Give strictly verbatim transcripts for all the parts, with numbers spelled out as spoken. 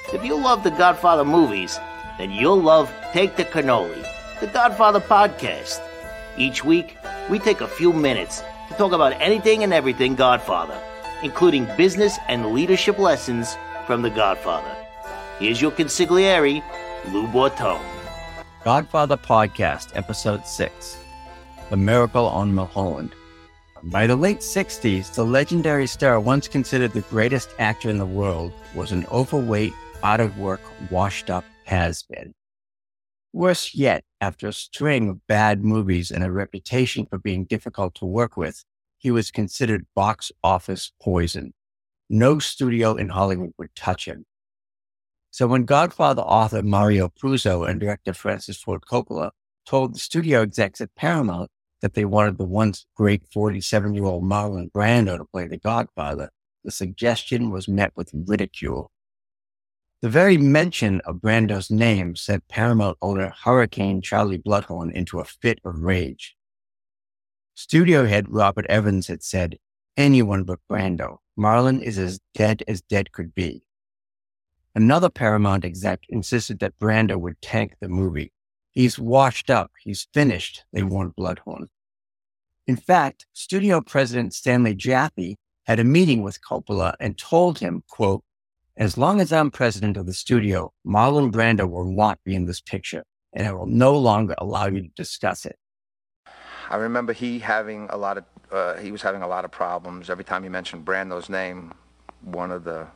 If you love the Godfather movies, then you'll love Take the Cannoli, the Godfather podcast. Each week, we take a few minutes to talk about anything and everything Godfather, including business and leadership lessons from the Godfather. Here's your consigliere, Lou Bortone. Godfather Podcast, Episode six, The Miracle on Mulholland. By the late sixties, the legendary star, once considered the greatest actor in the world, was an overweight, out-of-work, washed-up has-been. Worse yet, after a string of bad movies and a reputation for being difficult to work with, he was considered box office poison. No studio in Hollywood would touch him. So when Godfather author Mario Puzo and director Francis Ford Coppola told the studio execs at Paramount that they wanted the once great forty-seven-year-old Marlon Brando to play the Godfather, the suggestion was met with ridicule. The very mention of Brando's name sent Paramount owner Hurricane Charlie Bloodhorn into a fit of rage. Studio head Robert Evans had said, "Anyone but Brando. Marlon is as dead as dead could be." Another Paramount exec insisted that Brando would tank the movie. "He's washed up. He's finished," they warned Bloodhorn. In fact, studio president Stanley Jaffe had a meeting with Coppola and told him, quote, "As long as I'm president of the studio, Marlon Brando will not be in this picture, and I will no longer allow you to discuss it." I remember he having a lot of, uh, he was having a lot of problems. Every time he mentioned Brando's name, one of the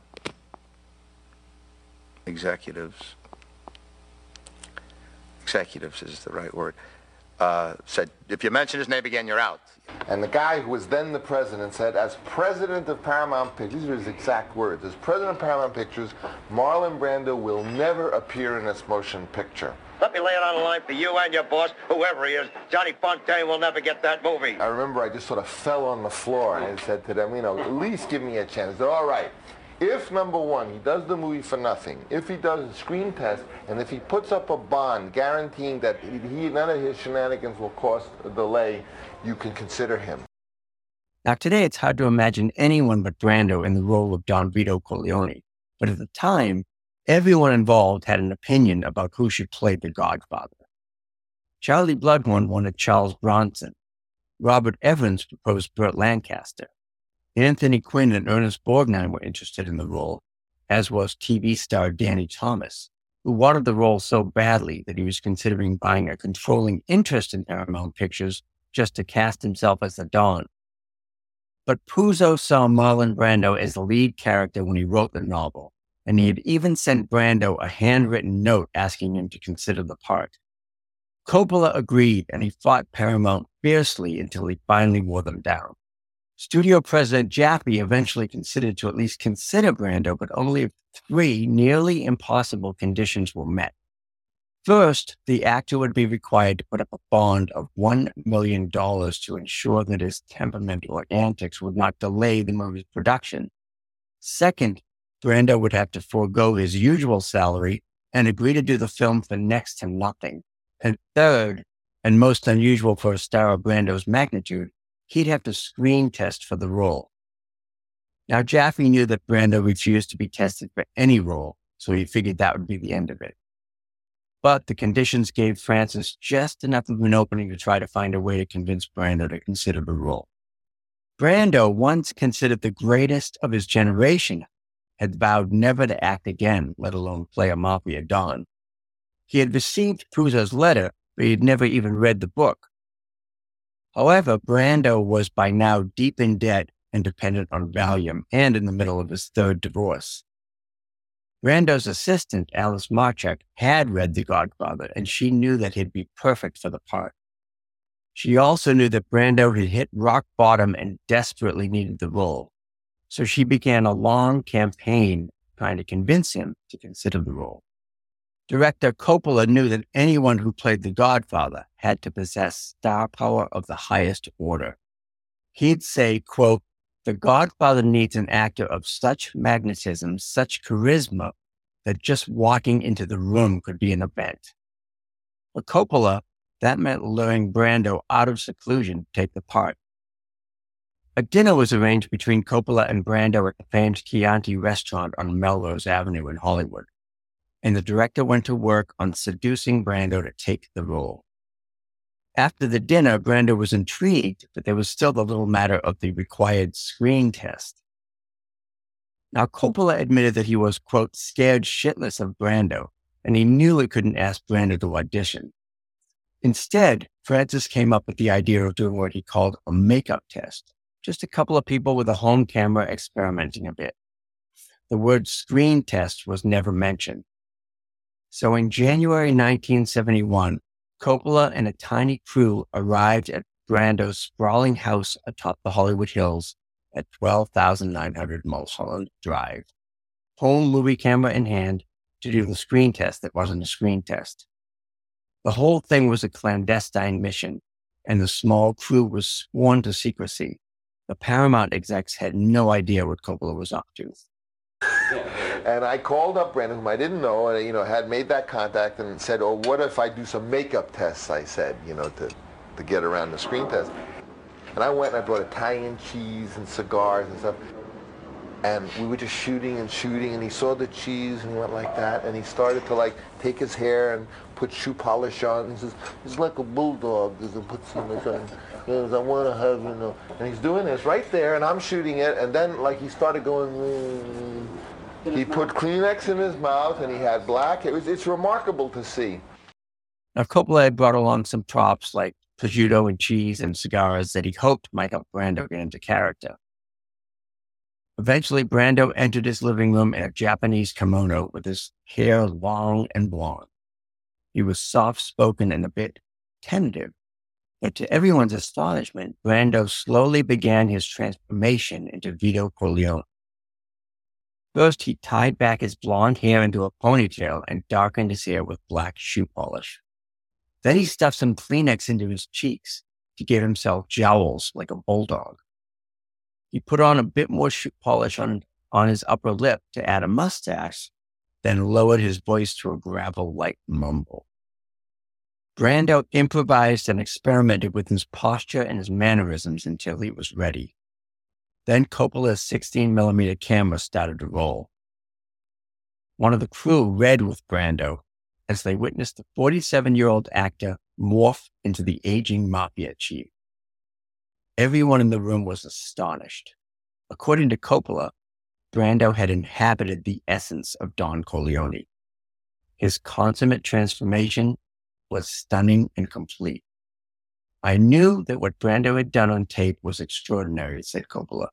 executives, executives is the right word, uh, said, "If you mention his name again, you're out." And the guy who was then the president said, "As president of Paramount Pictures," these are his exact words, "as president of Paramount Pictures, Marlon Brando will never appear in this motion picture." Let me lay it on the line for you and your boss, whoever he is. Johnny Fontaine will never get that movie. I remember I just sort of fell on the floor and I said to them, you know, "At least give me a chance." They said, "All right. If, number one, he does the movie for nothing, if he does a screen test, and if he puts up a bond guaranteeing that he, none of his shenanigans will cause a delay, you can consider him." Now today it's hard to imagine anyone but Brando in the role of Don Vito Corleone, but at the time, everyone involved had an opinion about who should play the Godfather. Charlie Bloodhorn wanted Charles Bronson. Robert Evans proposed Burt Lancaster. Anthony Quinn and Ernest Borgnine were interested in the role, as was T V star Danny Thomas, who wanted the role so badly that he was considering buying a controlling interest in Paramount Pictures just to cast himself as the Don. But Puzo saw Marlon Brando as the lead character when he wrote the novel, and he had even sent Brando a handwritten note asking him to consider the part. Coppola agreed, and he fought Paramount fiercely until he finally wore them down. Studio president Jaffe eventually considered to at least consider Brando, but only if three nearly impossible conditions were met. First, the actor would be required to put up a bond of one million dollars to ensure that his temperament or antics would not delay the movie's production. Second, Brando would have to forego his usual salary and agree to do the film for next to nothing. And third, and most unusual for a star of Brando's magnitude, he'd have to screen test for the role. Now, Jaffe knew that Brando refused to be tested for any role, so he figured that would be the end of it. But the conditions gave Francis just enough of an opening to try to find a way to convince Brando to consider the role. Brando, once considered the greatest of his generation, had vowed never to act again, let alone play a mafia don. He had received Puzo's letter, but he had never even read the book. However, Brando was by now deep in debt and dependent on Valium, and in the middle of his third divorce. Brando's assistant, Alice Marchak, had read The Godfather, and she knew that he'd be perfect for the part. She also knew that Brando had hit rock bottom and desperately needed the role, so she began a long campaign trying to convince him to consider the role. Director Coppola knew that anyone who played the Godfather had to possess star power of the highest order. He'd say, quote, "The Godfather needs an actor of such magnetism, such charisma, that just walking into the room could be an event." For Coppola, that meant luring Brando out of seclusion to take the part. A dinner was arranged between Coppola and Brando at the famed Chianti restaurant on Melrose Avenue in Hollywood. and the director went to work on seducing Brando to take the role. After the dinner, Brando was intrigued, but there was still the little matter of the required screen test. Now, Coppola admitted that he was, quote, scared shitless of Brando, and he knew he couldn't ask Brando to audition. Instead, Francis came up with the idea of doing what he called a makeup test, just a couple of people with a home camera experimenting a bit. The word screen test was never mentioned. So in January nineteen seventy-one, Coppola and a tiny crew arrived at Brando's sprawling house atop the Hollywood Hills at twelve thousand nine hundred Mulholland Drive, home movie camera in hand, to do the screen test that wasn't a screen test. The whole thing was a clandestine mission, and the small crew was sworn to secrecy. The Paramount execs had no idea what Coppola was up to. And I called up Brando, whom I didn't know, and you know, had made that contact and said, oh, what if I do some makeup tests, I said, you know, to, to get around the screen test. And I went and I brought Italian cheese and cigars and stuff. And we were just shooting and shooting, and he saw the cheese and he went like that, and he started to like take his hair and put shoe polish on. And he says, it's like a bulldog, and puts on his on. He goes, I want to have, you know. And he's doing this right there, and I'm shooting it, and then like he started going, mm. He put Kleenex in his mouth, and he had black. It was, it's remarkable to see. Now, Coppola had brought along some props like prosciutto and cheese and cigars that he hoped might help Brando get into character. Eventually, Brando entered his living room in a Japanese kimono with his hair long and blonde. He was soft-spoken and a bit tentative, but to everyone's astonishment, Brando slowly began his transformation into Vito Corleone. First, he tied back his blonde hair into a ponytail and darkened his hair with black shoe polish. Then he stuffed some Kleenex into his cheeks to give himself jowls like a bulldog. He put on a bit more shoe polish on, on his upper lip to add a mustache, then lowered his voice to a gravel-like mumble. Brando improvised and experimented with his posture and his mannerisms until he was ready. Then Coppola's sixteen millimeter camera started to roll. One of the crew read with Brando as they witnessed the forty-seven-year-old actor morph into the aging mafia chief. Everyone in the room was astonished. According to Coppola, Brando had inhabited the essence of Don Corleone. His consummate transformation was stunning and complete. I knew that what Brando had done on tape was extraordinary, said Coppola.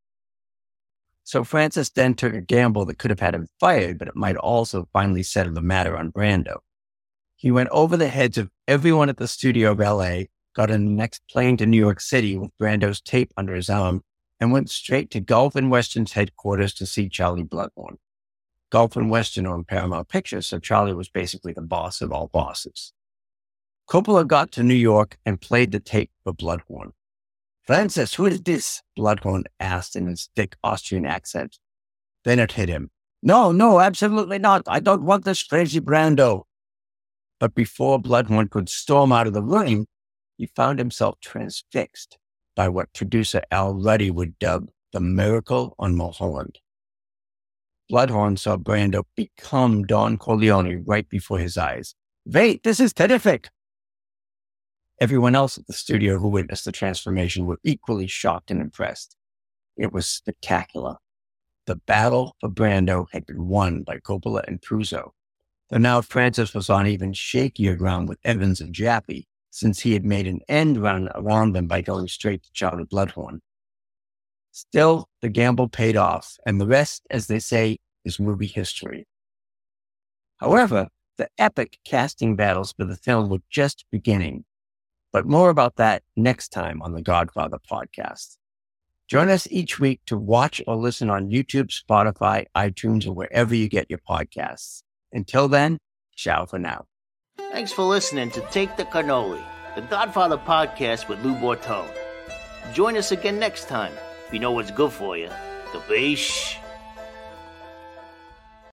So Francis then took a gamble that could have had him fired, but it might also finally settle the matter on Brando. He went over the heads of everyone at the studio of L A, got on the next plane to New York City with Brando's tape under his arm, and went straight to Gulf and Western's headquarters to see Charlie Bloodhorn. Gulf and Western owned Paramount Pictures, so Charlie was basically the boss of all bosses. Coppola got to New York and played the tape for Bloodhorn. Francis, who is this? Bloodhorn asked in his thick Austrian accent. Then it hit him. No, no, absolutely not. I don't want this crazy Brando. But before Bloodhorn could storm out of the room, he found himself transfixed by what producer Al Ruddy would dub the miracle on Mulholland. Bloodhorn saw Brando become Don Corleone right before his eyes. Wait, this is terrific! Everyone else at the studio who witnessed the transformation were equally shocked and impressed. It was spectacular. The battle for Brando had been won by Coppola and Puzo. Though now Francis was on even shakier ground with Evans and Jaffe, since he had made an end run around them by going straight to Charlie Bloodhorn. Still, the gamble paid off, and the rest, as they say, is movie history. However, the epic casting battles for the film were just beginning. But more about that next time on the Godfather podcast. Join us each week to watch or listen on YouTube, Spotify, iTunes, or wherever you get your podcasts. Until then, ciao for now. Thanks for listening to Take the Cannoli, the Godfather podcast with Lou Bortone. Join us again next time if you know what's good for you. The Beesh.